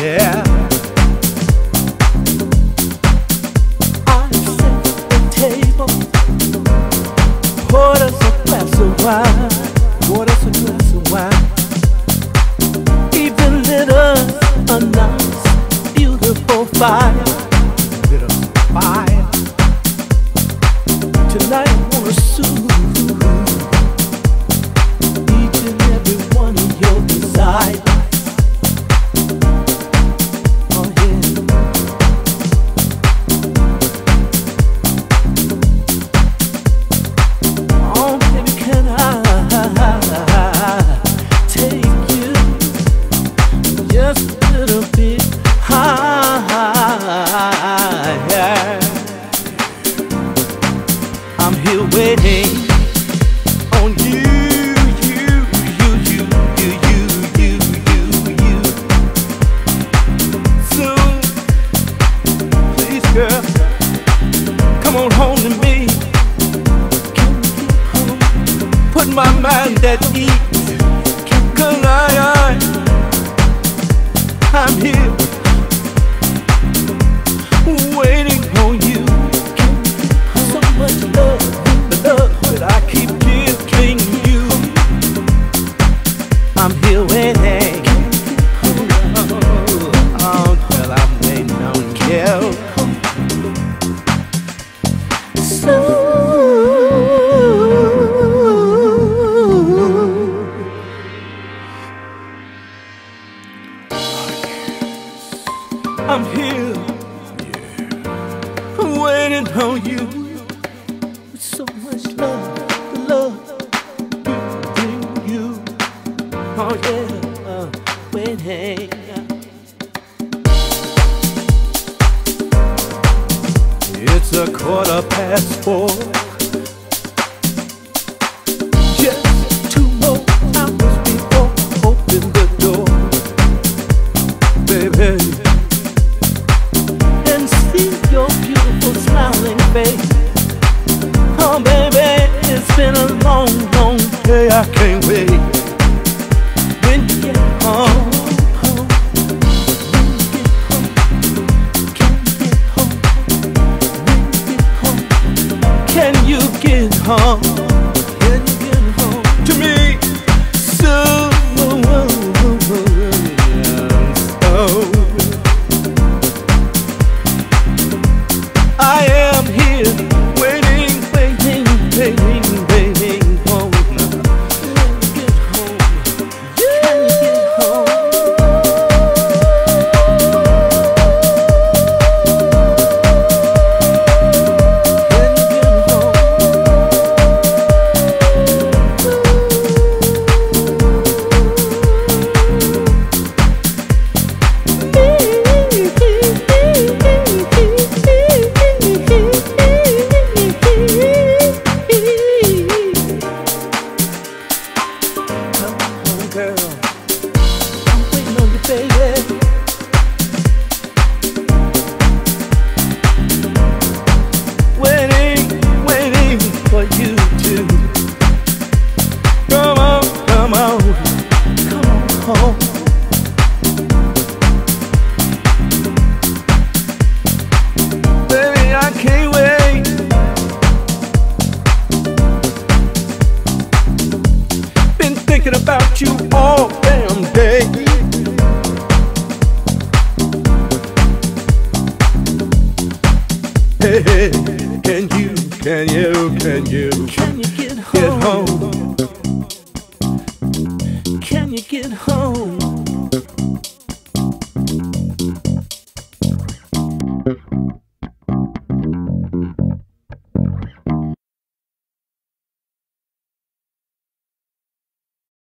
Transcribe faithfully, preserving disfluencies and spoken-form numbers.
yeah. I set the table, poured us a glass of wine, poured us a glass of wine. Even lit us a nice, beautiful fire, lit us a fire. Tonight I wanna soothe each and every one of your desires. I'm here waiting on you, you, you, you, you, you, you, you, you. Soon, please, girl, come on home to me. Put my mind at ease, 'cause I, I, I'm here waiting on you. So much love, the love that I keep giving you. I'm here waiting. Oh, girl, I'm waiting on you. So I'm here, yeah, waiting on you. With so much love, the love you bring you. Oh yeah, uh, waiting. It's a quarter past four. Just two more hours before open the door, baby. Your beautiful smiling face. Oh baby, it's been a long, long day. I can't wait. When you get home, home, when you get home, can you get home? Can you get home? Can you get home to me? So, so I am here, waiting, waiting, waiting, waiting home. Can you get home? Can you get home? Can you get home? Girl, I'm waiting on you, baby. Waiting, waiting for you to come on, come on, come on home. Baby, I can't wait. Been thinking about you all damn day. Hey, hey, can you, can you, can you, can you get home? Get home? Can you get home?